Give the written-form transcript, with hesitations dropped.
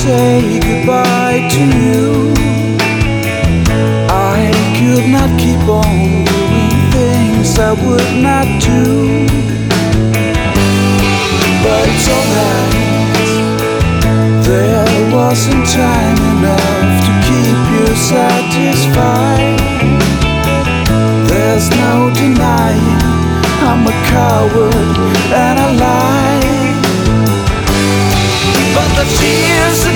say goodbye to you. I could not keep on doing things I would not do. But it's alright, there wasn't time enough to keep you satisfied. There's no denying I'm a coward and I lie. But the tears